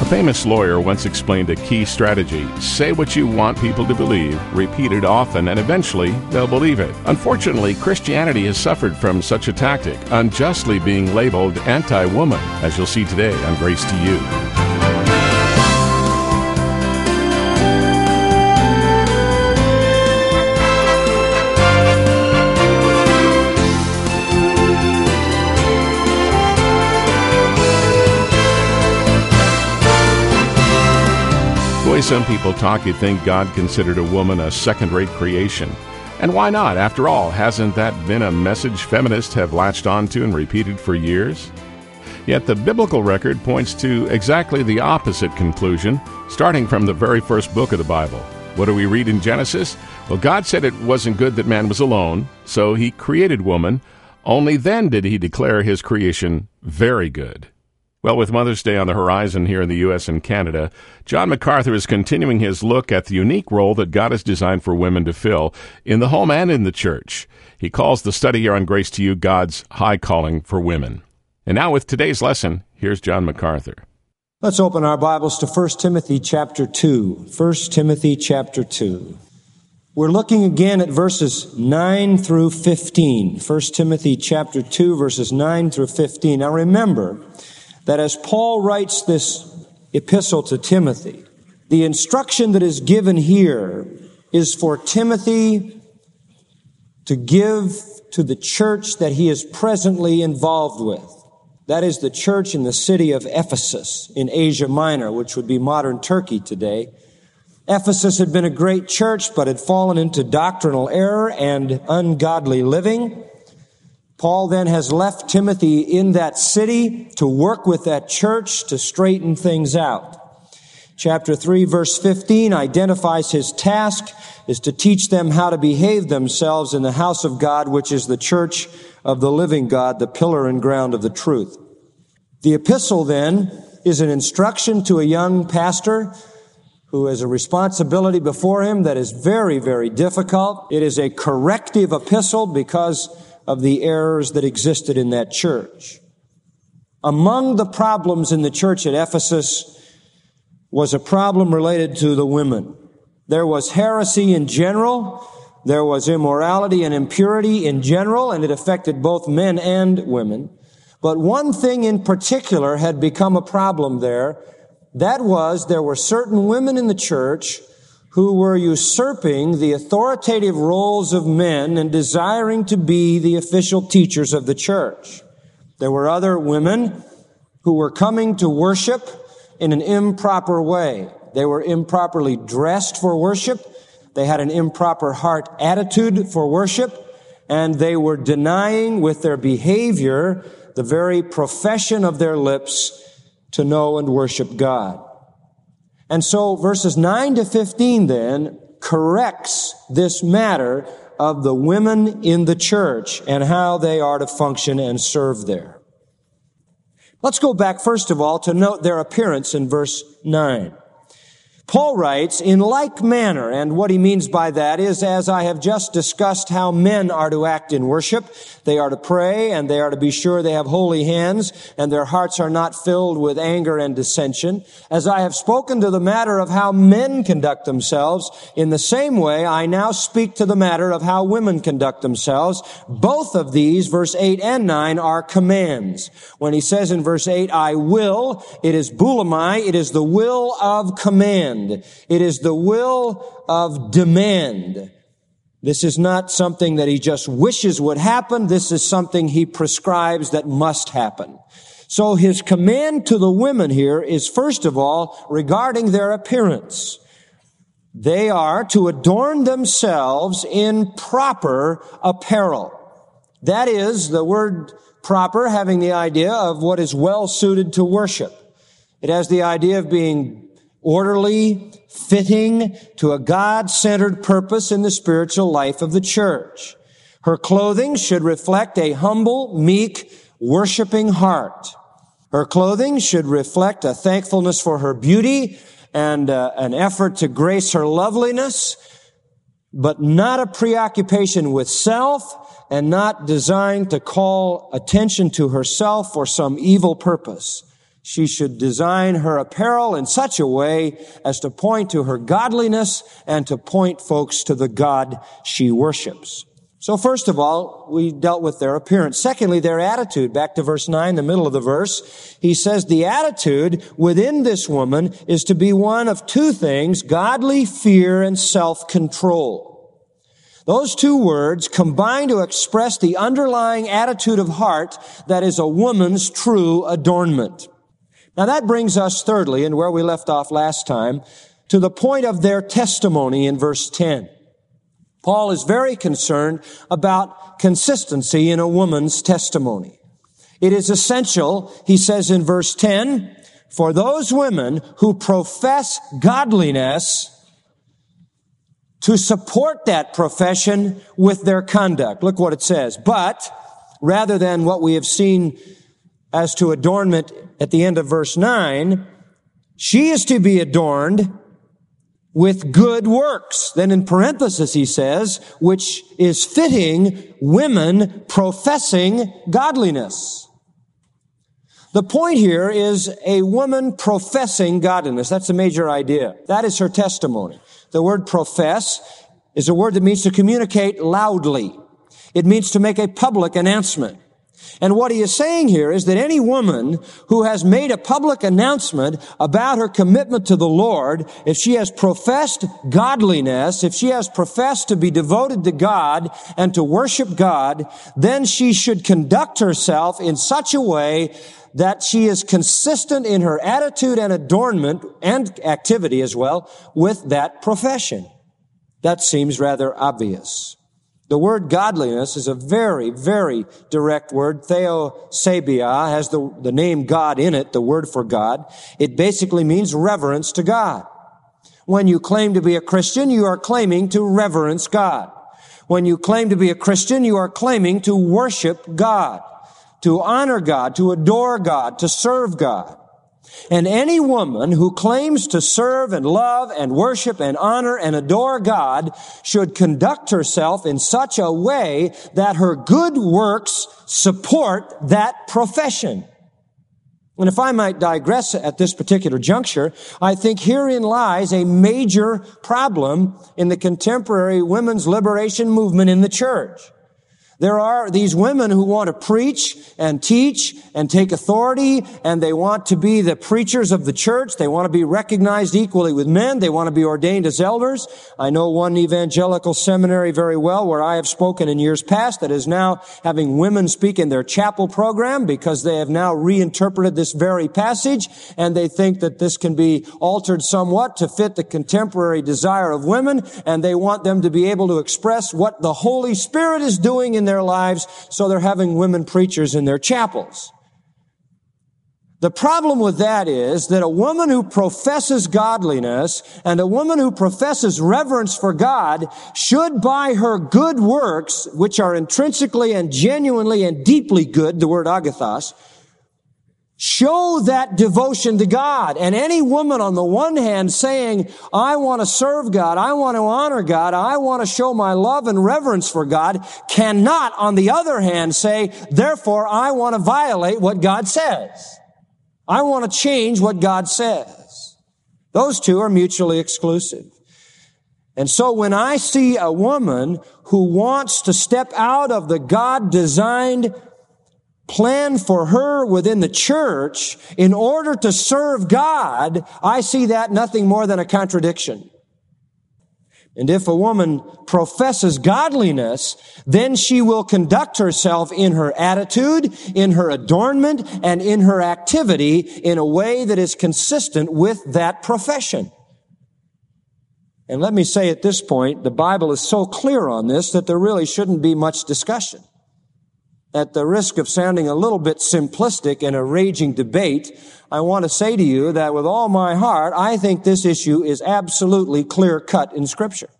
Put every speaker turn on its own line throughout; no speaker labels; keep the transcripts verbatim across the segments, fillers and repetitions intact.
famous lawyer once explained a key strategy. Say what you want people to believe, repeat it often, and eventually they'll believe it. Unfortunately, Christianity has suffered from such a tactic, unjustly being labeled anti-woman, as you'll see today on Grace to You. Some people talk, you'd think God considered a woman a second-rate creation. And why not? After all, hasn't that been a message feminists have latched onto and repeated for years? Yet the biblical record points to exactly the opposite conclusion, starting from the very first book of the Bible. What do we read in Genesis? Well, God said it wasn't good that man was alone, so he created woman. Only then did he declare his creation very good. Well, with Mother's Day on the horizon here in the U S and Canada, John MacArthur is continuing his look at the unique role that God has designed for women to fill in the home and in the church. He calls the study here on Grace to You God's high calling for women. And now with today's lesson, here's John MacArthur.
Let's open our Bibles to First Timothy chapter two. First Timothy chapter two. We're looking again at verses nine through fifteen. First Timothy chapter two, verses nine through fifteen. Now remember that as Paul writes this epistle to Timothy, the instruction that is given here is for Timothy to give to the church that he is presently involved with. That is the church in the city of Ephesus in Asia Minor, which would be modern Turkey today. Ephesus had been a great church, but had fallen into doctrinal error and ungodly living. Paul then has left Timothy in that city to work with that church to straighten things out. Chapter three, verse fifteen identifies his task is to teach them how to behave themselves in the house of God, which is the church of the living God, the pillar and ground of the truth. The epistle then is an instruction to a young pastor who has a responsibility before him that is very, very difficult. It is a corrective epistle because of the errors that existed in that church. Among the problems in the church at Ephesus was a problem related to the women. There was heresy in general, there was immorality and impurity in general, and it affected both men and women. But one thing in particular had become a problem there. That was, there were certain women in the church who were usurping the authoritative roles of men and desiring to be the official teachers of the church. There were other women who were coming to worship in an improper way. They were improperly dressed for worship. They had an improper heart attitude for worship, and they were denying with their behavior the very profession of their lips to know and worship God. And so verses nine to fifteen then corrects this matter of the women in the church and how they are to function and serve there. Let's go back first of all to note their appearance in verse nine. Paul writes, in like manner, and what he means by that is, as I have just discussed how men are to act in worship, they are to pray, and they are to be sure they have holy hands, and their hearts are not filled with anger and dissension. As I have spoken to the matter of how men conduct themselves, in the same way I now speak to the matter of how women conduct themselves. Both of these, verse eight and nine, are commands. When he says in verse eight, I will, it is boulamai, it is the will of command. It is the will of demand. This is not something that he just wishes would happen. This is something he prescribes that must happen. So his command to the women here is, first of all, regarding their appearance. They are to adorn themselves in proper apparel. That is, the word proper having the idea of what is well suited to worship. It has the idea of being orderly, fitting to a God-centered purpose in the spiritual life of the church. Her clothing should reflect a humble, meek, worshiping heart. Her clothing should reflect a thankfulness for her beauty and uh, an effort to grace her loveliness, but not a preoccupation with self and not designed to call attention to herself for some evil purpose. She should design her apparel in such a way as to point to her godliness and to point folks to the God she worships. So first of all, we dealt with their appearance. Secondly, their attitude. Back to verse nine, the middle of the verse. He says the attitude within this woman is to be one of two things: godly fear and self-control. Those two words combine to express the underlying attitude of heart that is a woman's true adornment. Now that brings us thirdly, and where we left off last time, to the point of their testimony in verse ten. Paul is very concerned about consistency in a woman's testimony. It is essential, he says in verse ten, for those women who profess godliness to support that profession with their conduct. Look what it says. But rather than what we have seen as to adornment at the end of verse nine, she is to be adorned with good works. Then in parenthesis he says, which is fitting women professing godliness. The point here is a woman professing godliness. That's a major idea. That is her testimony. The word profess is a word that means to communicate loudly. It means to make a public announcement. And what he is saying here is that any woman who has made a public announcement about her commitment to the Lord, if she has professed godliness, if she has professed to be devoted to God and to worship God, then she should conduct herself in such a way that she is consistent in her attitude and adornment and activity as well with that profession. That seems rather obvious. The word godliness is a very, very direct word. Theosebia has the, the name God in it, the word for God. It basically means reverence to God. When you claim to be a Christian, you are claiming to reverence God. When you claim to be a Christian, you are claiming to worship God, to honor God, to adore God, to serve God. And any woman who claims to serve and love and worship and honor and adore God should conduct herself in such a way that her good works support that profession. And if I might digress at this particular juncture, I think herein lies a major problem in the contemporary women's liberation movement in the church. There are these women who want to preach and teach and take authority, and they want to be the preachers of the church. They want to be recognized equally with men. They want to be ordained as elders. I know one evangelical seminary very well where I have spoken in years past that is now having women speak in their chapel program because they have now reinterpreted this very passage, and they think that this can be altered somewhat to fit the contemporary desire of women, and they want them to be able to express what the Holy Spirit is doing in their lives, so they're having women preachers in their chapels. The problem with that is that a woman who professes godliness and a woman who professes reverence for God should, by her good works, which are intrinsically and genuinely and deeply good, the word agathos, show that devotion to God. And any woman on the one hand saying, I want to serve God, I want to honor God, I want to show my love and reverence for God, cannot on the other hand say, therefore I want to violate what God says. I want to change what God says. Those two are mutually exclusive. And so when I see a woman who wants to step out of the God-designed plan for her within the church in order to serve God, I see that nothing more than a contradiction. And if a woman professes godliness, then she will conduct herself in her attitude, in her adornment, and in her activity in a way that is consistent with that profession. And let me say at this point, the Bible is so clear on this that there really shouldn't be much discussion. At the risk of sounding a little bit simplistic in a raging debate, I want to say to you that with all my heart, I think this issue is absolutely clear-cut in Scripture.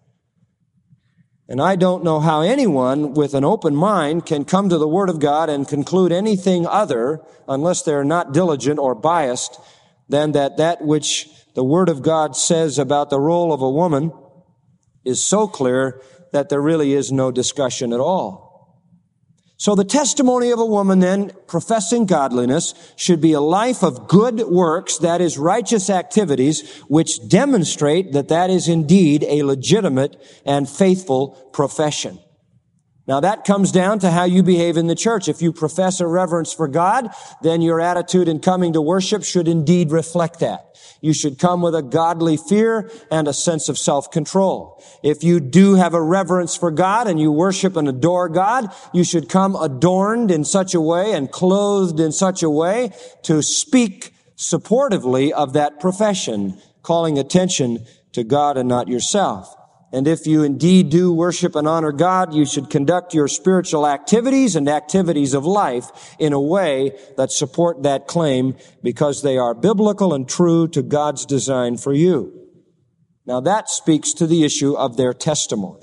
And I don't know how anyone with an open mind can come to the Word of God and conclude anything other, unless they're not diligent or biased, than that that which the Word of God says about the role of a woman is so clear that there really is no discussion at all. So the testimony of a woman then professing godliness should be a life of good works, that is righteous activities, which demonstrate that that is indeed a legitimate and faithful profession. Now that comes down to how you behave in the church. If you profess a reverence for God, then your attitude in coming to worship should indeed reflect that. You should come with a godly fear and a sense of self-control. If you do have a reverence for God and you worship and adore God, you should come adorned in such a way and clothed in such a way to speak supportively of that profession, calling attention to God and not yourself. And if you indeed do worship and honor God, you should conduct your spiritual activities and activities of life in a way that support that claim because they are biblical and true to God's design for you. Now that speaks to the issue of their testimony.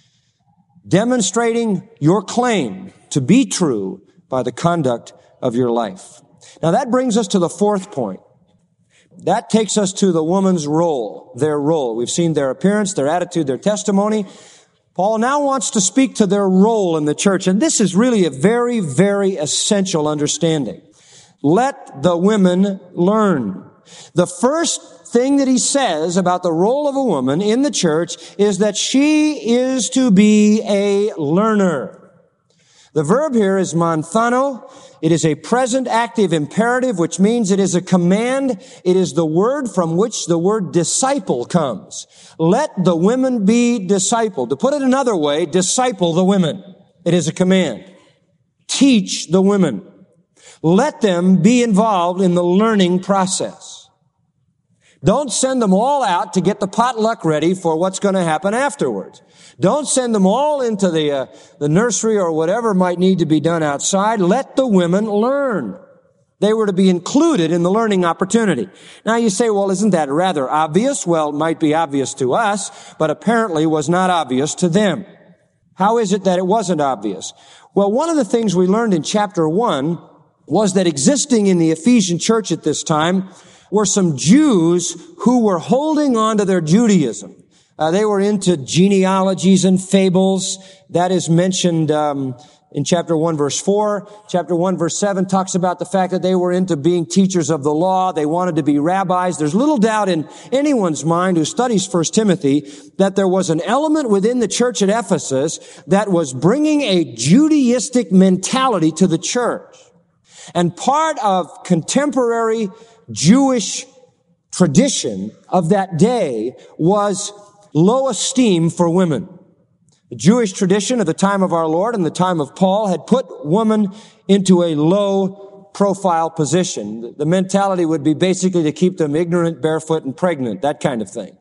Demonstrating your claim to be true by the conduct of your life. Now that brings us to the fourth point. That takes us to the woman's role, their role. We've seen their appearance, their attitude, their testimony. Paul now wants to speak to their role in the church, and this is really a very, very essential understanding. Let the women learn. The first thing that he says about the role of a woman in the church is that she is to be a learner. The verb here is manthano. It is a present active imperative, which means it is a command. It is the word from which the word disciple comes. Let the women be discipled. To put it another way, disciple the women. It is a command. Teach the women. Let them be involved in the learning process. Don't send them all out to get the potluck ready for what's going to happen afterwards. Don't send them all into the uh, the nursery or whatever might need to be done outside. Let the women learn. They were to be included in the learning opportunity. Now you say, well, isn't that rather obvious? Well, it might be obvious to us, but apparently was not obvious to them. How is it that it wasn't obvious? Well, one of the things we learned in chapter one was that existing in the Ephesian church at this time were some Jews who were holding on to their Judaism. Uh, they were into genealogies and fables. That is mentioned um, in chapter one, verse four. Chapter one, verse seven talks about the fact that they were into being teachers of the law. They wanted to be rabbis. There's little doubt in anyone's mind who studies First Timothy that there was an element within the church at Ephesus that was bringing a Judaistic mentality to the church. And part of contemporary Jewish tradition of that day was low esteem for women. The Jewish tradition of the time of our Lord and the time of Paul had put women into a low profile position. The mentality would be basically to keep them ignorant, barefoot, and pregnant, that kind of thing.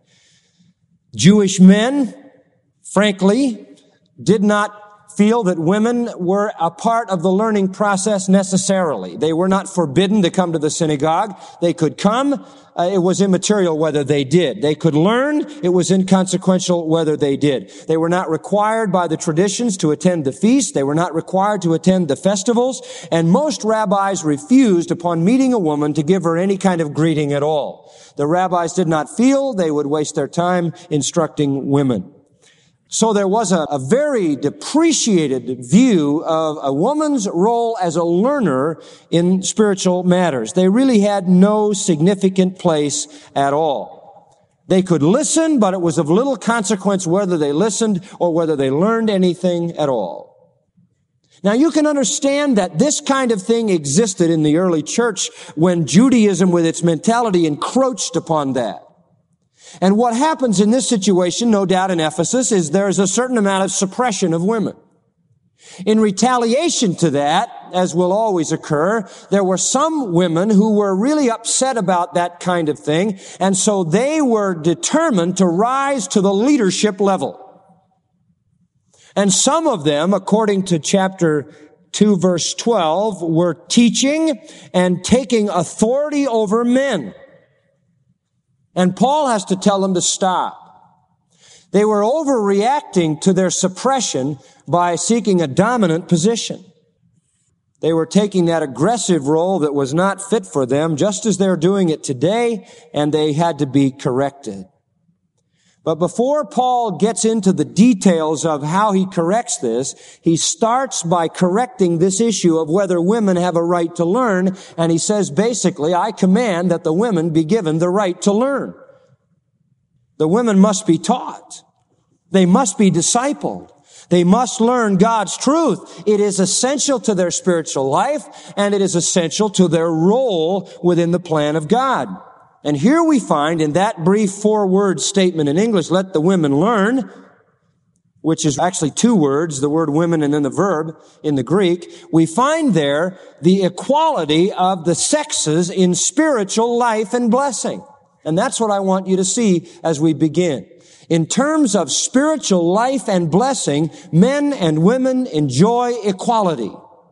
Jewish men, frankly, did not feel that women were a part of the learning process necessarily. They were not forbidden to come to the synagogue. They could come. Uh, it was immaterial whether they did. They could learn. It was inconsequential whether they did. They were not required by the traditions to attend the feast. They were not required to attend the festivals. And most rabbis refused, upon meeting a woman, to give her any kind of greeting at all. The rabbis did not feel they would waste their time instructing women. So there was a, a very depreciated view of a woman's role as a learner in spiritual matters. They really had no significant place at all. They could listen, but it was of little consequence whether they listened or whether they learned anything at all. Now you can understand that this kind of thing existed in the early church when Judaism with its mentality encroached upon that. And what happens in this situation, no doubt in Ephesus, is there's a certain amount of suppression of women. In retaliation to that, as will always occur, there were some women who were really upset about that kind of thing, and so they were determined to rise to the leadership level. And some of them, according to chapter two, verse twelve, were teaching and taking authority over men. And Paul has to tell them to stop. They were overreacting to their suppression by seeking a dominant position. They were taking that aggressive role that was not fit for them, just as they're doing it today, and they had to be corrected. But before Paul gets into the details of how he corrects this, he starts by correcting this issue of whether women have a right to learn. And he says, basically, I command that the women be given the right to learn. The women must be taught. They must be discipled. They must learn God's truth. It is essential to their spiritual life, and it is essential to their role within the plan of God. And here we find in that brief four-word statement in English, let the women learn, which is actually two words, the word women and then the verb in the Greek, we find there the equality of the sexes in spiritual life and blessing. And that's what I want you to see as we begin. In terms of spiritual life and blessing, men and women enjoy equality.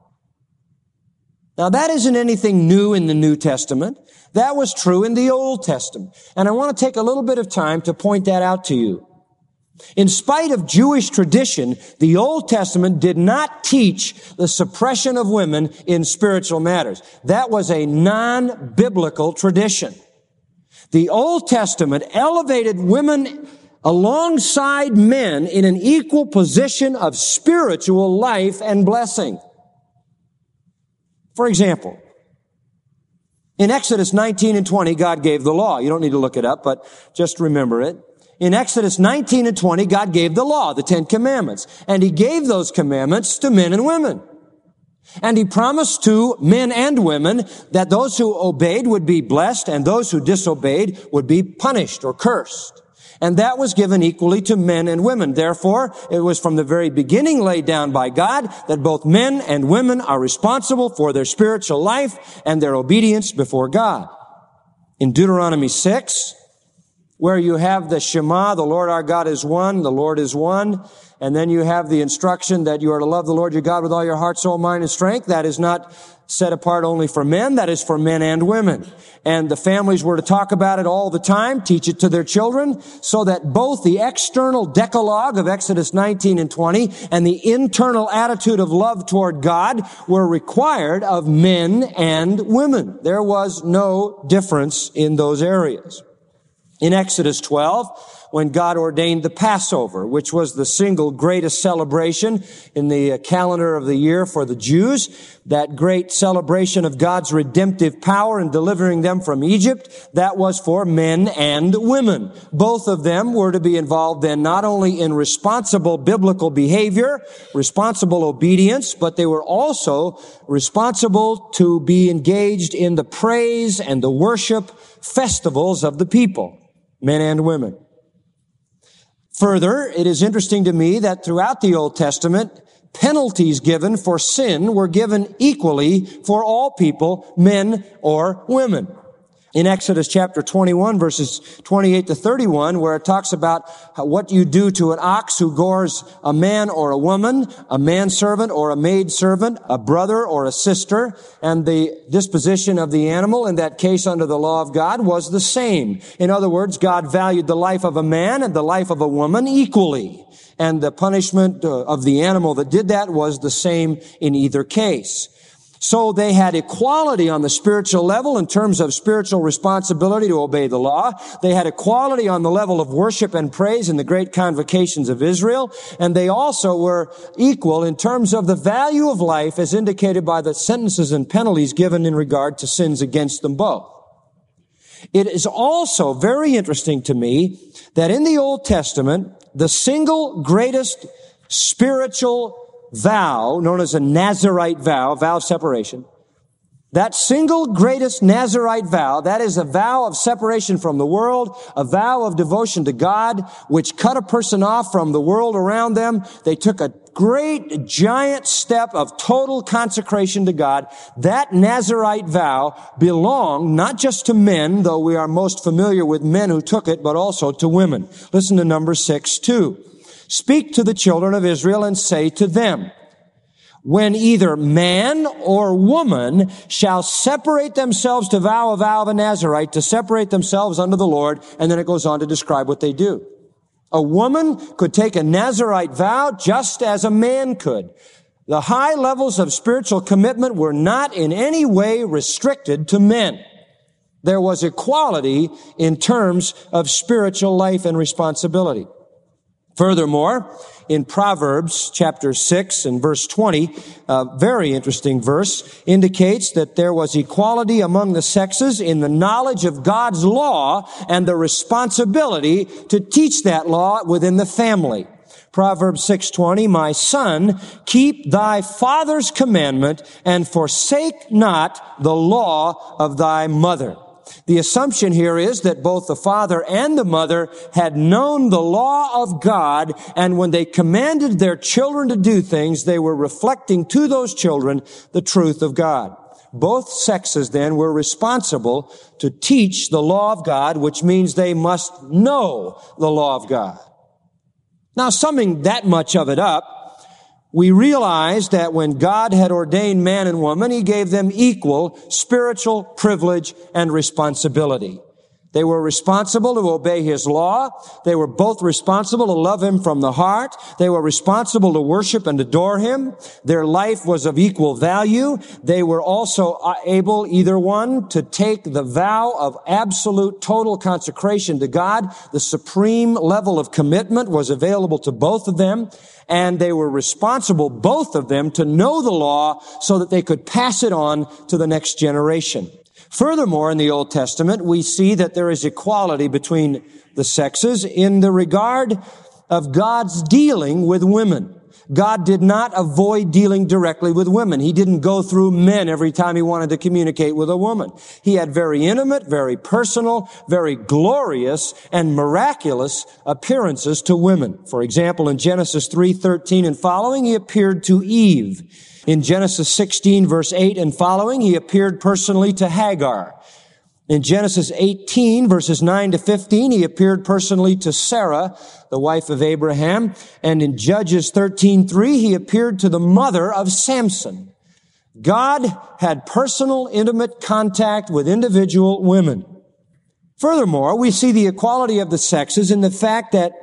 Now, that isn't anything new in the New Testament. That was true in the Old Testament. And I want to take a little bit of time to point that out to you. In spite of Jewish tradition, the Old Testament did not teach the suppression of women in spiritual matters. That was a non-biblical tradition. The Old Testament elevated women alongside men in an equal position of spiritual life and blessing. For example, in Exodus nineteen and twenty, God gave the law. You don't need to look it up, but just remember it. In Exodus nineteen and twenty, God gave the law, the Ten Commandments. And He gave those commandments to men and women. And He promised to men and women that those who obeyed would be blessed and those who disobeyed would be punished or cursed. And that was given equally to men and women. Therefore, it was from the very beginning laid down by God that both men and women are responsible for their spiritual life and their obedience before God. In Deuteronomy six, where you have the Shema, the Lord our God is one, the Lord is one, and then you have the instruction that you are to love the Lord your God with all your heart, soul, mind, and strength. That is not set apart only for men. That is for men and women. And the families were to talk about it all the time, teach it to their children, so that both the external decalogue of Exodus nineteen and twenty and the internal attitude of love toward God were required of men and women. There was no difference in those areas. In Exodus twelve, when God ordained the Passover, which was the single greatest celebration in the calendar of the year for the Jews, that great celebration of God's redemptive power in delivering them from Egypt, that was for men and women. Both of them were to be involved then not only in responsible biblical behavior, responsible obedience, but they were also responsible to be engaged in the praise and the worship festivals of the people, men and women. Further, it is interesting to me that throughout the Old Testament, penalties given for sin were given equally for all people, men or women. In Exodus chapter twenty-one, verses twenty-eight to thirty-one, where it talks about what you do to an ox who gores a man or a woman, a manservant or a maidservant, a brother or a sister, and the disposition of the animal in that case under the law of God was the same. In other words, God valued the life of a man and the life of a woman equally. And the punishment of the animal that did that was the same in either case. So they had equality on the spiritual level in terms of spiritual responsibility to obey the law. They had equality on the level of worship and praise in the great convocations of Israel. And they also were equal in terms of the value of life as indicated by the sentences and penalties given in regard to sins against them both. It is also very interesting to me that in the Old Testament, the single greatest spiritual vow, known as a Nazirite vow, vow of separation, that single greatest Nazirite vow, that is a vow of separation from the world, a vow of devotion to God, which cut a person off from the world around them. They took a great, giant step of total consecration to God. That Nazirite vow belonged not just to men, though we are most familiar with men who took it, but also to women. Listen to Numbers six two. Speak to the children of Israel and say to them, when either man or woman shall separate themselves to vow a vow of a Nazirite, to separate themselves unto the Lord, and then it goes on to describe what they do. A woman could take a Nazirite vow just as a man could. The high levels of spiritual commitment were not in any way restricted to men. There was equality in terms of spiritual life and responsibility. Furthermore, in Proverbs chapter six and verse twenty, a very interesting verse, indicates that there was equality among the sexes in the knowledge of God's law and the responsibility to teach that law within the family. Proverbs six twenty, "My son, keep thy father's commandment and forsake not the law of thy mother." The assumption here is that both the father and the mother had known the law of God, and when they commanded their children to do things, they were reflecting to those children the truth of God. Both sexes then were responsible to teach the law of God, which means they must know the law of God. Now, summing that much of it up, we realize that when God had ordained man and woman, He gave them equal spiritual privilege and responsibility. They were responsible to obey His law. They were both responsible to love Him from the heart. They were responsible to worship and adore Him. Their life was of equal value. They were also able, either one, to take the vow of absolute total consecration to God. The supreme level of commitment was available to both of them. And they were responsible, both of them, to know the law so that they could pass it on to the next generation. Furthermore, in the Old Testament, we see that there is equality between the sexes in the regard of God's dealing with women. God did not avoid dealing directly with women. He didn't go through men every time He wanted to communicate with a woman. He had very intimate, very personal, very glorious, and miraculous appearances to women. For example, in Genesis three thirteen and following, He appeared to Eve. In Genesis sixteen, verse eight and following, He appeared personally to Hagar. In Genesis eighteen, verses nine to fifteen, He appeared personally to Sarah, the wife of Abraham. And in Judges thirteen three, He appeared to the mother of Samson. God had personal, intimate contact with individual women. Furthermore, we see the equality of the sexes in the fact that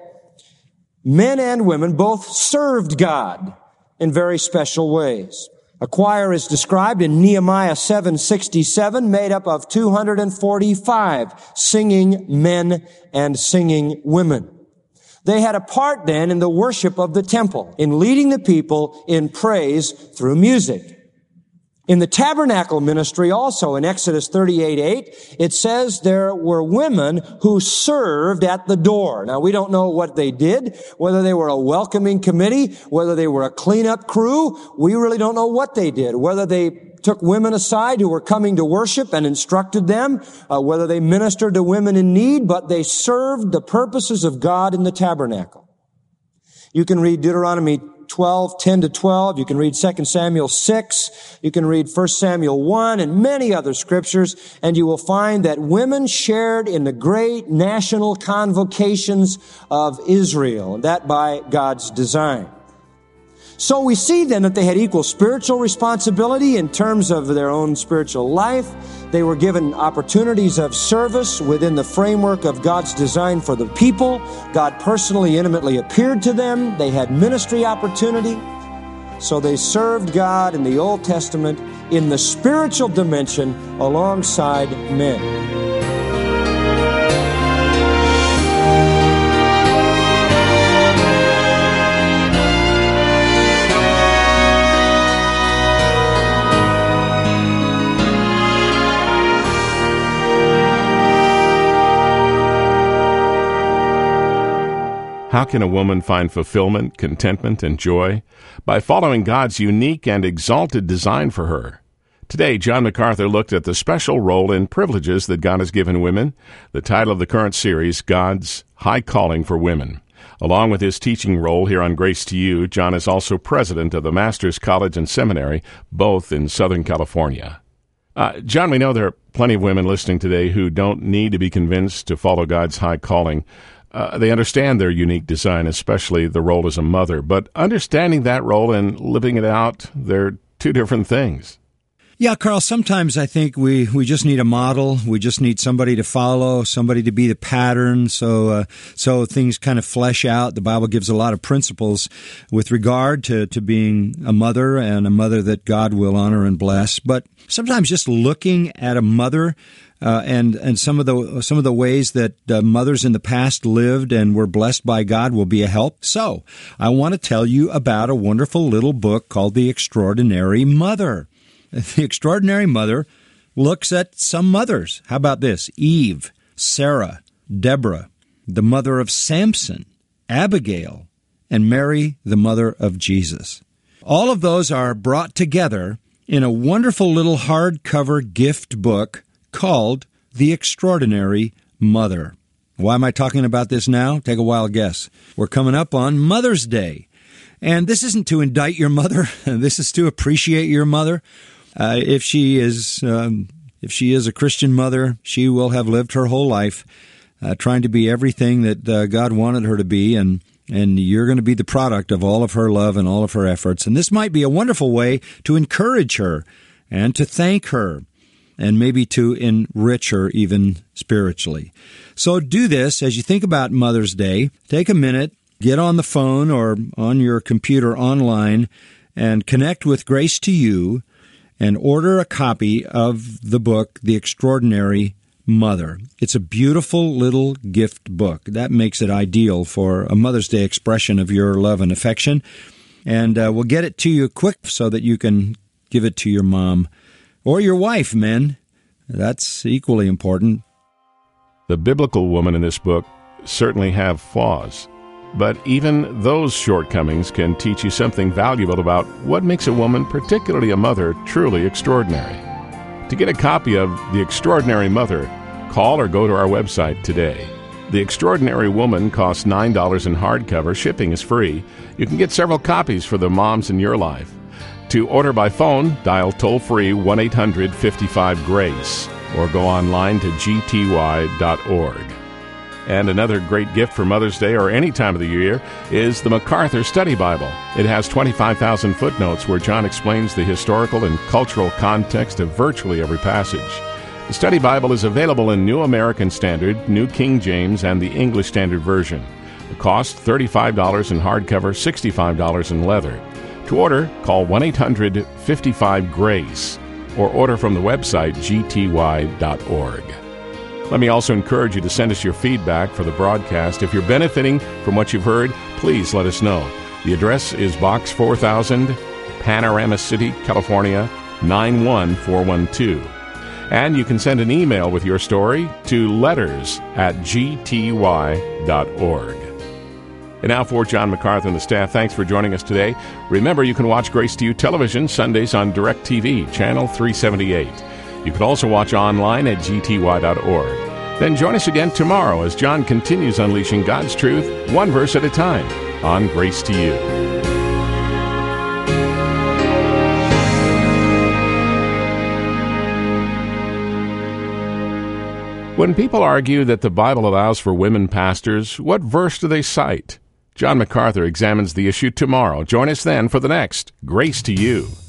men and women both served God in very special ways. A choir is described in Nehemiah seven sixty-seven, made up of two hundred forty-five singing men and singing women. They had a part then in the worship of the temple, in leading the people in praise through music. In the tabernacle ministry also, in Exodus thirty-eight eight, it says there were women who served at the door. Now, we don't know what they did, whether they were a welcoming committee, whether they were a cleanup crew. We really don't know what they did, whether they took women aside who were coming to worship and instructed them, uh, whether they ministered to women in need, but they served the purposes of God in the tabernacle. You can read Deuteronomy twelve, ten to twelve. You can read Second Samuel six. You can read First Samuel one and many other scriptures, and you will find that women shared in the great national convocations of Israel, and that by God's design. So we see then that they had equal spiritual responsibility in terms of their own spiritual life. They were given opportunities of service within the framework of God's design for the people. God personally, intimately appeared to them. They had ministry opportunity. So they served God in the Old Testament in the spiritual dimension alongside men.
How can a woman find fulfillment, contentment, and joy? By following God's unique and exalted design for her. Today, John MacArthur looked at the special role and privileges that God has given women. The title of the current series, God's High Calling for Women. Along with his teaching role here on Grace to You, John is also president of the Master's College and Seminary, both in Southern California. Uh, John, we know there are plenty of women listening today who don't need to be convinced to follow God's high calling. Uh, they understand their unique design, especially the role as a mother. But understanding that role and living it out, they're two different things.
Yeah, Carl, sometimes I think we, we just need a model. We just need somebody to follow, somebody to be the pattern, so uh, so things kind of flesh out. The Bible gives a lot of principles with regard to, to being a mother, and a mother that God will honor and bless. But sometimes just looking at a mother uh, and and some of the some of the ways that uh, mothers in the past lived and were blessed by God will be a help. So I want to tell you about a wonderful little book called The Extraordinary Mother. The Extraordinary Mother looks at some mothers. How about this? Eve, Sarah, Deborah, the mother of Samson, Abigail, and Mary, the mother of Jesus. All of those are brought together in a wonderful little hardcover gift book called The Extraordinary Mother. Why am I talking about this now? Take a wild guess. We're coming up on Mother's Day. And this isn't to indict your mother. This is to appreciate your mother. Uh, if she is um, if she is a Christian mother, she will have lived her whole life uh, trying to be everything that uh, God wanted her to be, and and you're going to be the product of all of her love and all of her efforts. And this might be a wonderful way to encourage her and to thank her and maybe to enrich her even spiritually. So do this as you think about Mother's Day. Take a minute, get on the phone or on your computer online and connect with Grace to You and order a copy of the book, The Extraordinary Mother. It's a beautiful little gift book. That makes it ideal for a Mother's Day expression of your love and affection. And uh, we'll get it to you quick so that you can give it to your mom or your wife, men. That's equally important.
The biblical women in this book certainly have flaws. But even those shortcomings can teach you something valuable about what makes a woman, particularly a mother, truly extraordinary. To get a copy of The Extraordinary Mother, call or go to our website today. The Extraordinary Woman costs nine dollars in hardcover. Shipping is free. You can get several copies for the moms in your life. To order by phone, dial toll-free one eight hundred fifty-five GRACE or go online to g t y dot org. And another great gift for Mother's Day or any time of the year is the MacArthur Study Bible. It has twenty-five thousand footnotes where John explains the historical and cultural context of virtually every passage. The Study Bible is available in New American Standard, New King James, and the English Standard Version. The cost, thirty-five dollars in hardcover, sixty-five dollars in leather. To order, call one eight hundred fifty-five GRACE or order from the website g t y dot org. Let me also encourage you to send us your feedback for the broadcast. If you're benefiting from what you've heard, please let us know. The address is Box four thousand, Panorama City, California, nine one four one two. And you can send an email with your story to letters at g t y dot org. And now for John MacArthur and the staff, thanks for joining us today. Remember, you can watch Grace to You television Sundays on DirecTV, channel three seventy-eight. You can also watch online at g t y dot org. Then join us again tomorrow as John continues unleashing God's truth, one verse at a time, on Grace to You. When people argue that the Bible allows for women pastors, what verse do they cite? John MacArthur examines the issue tomorrow. Join us then for the next Grace to You.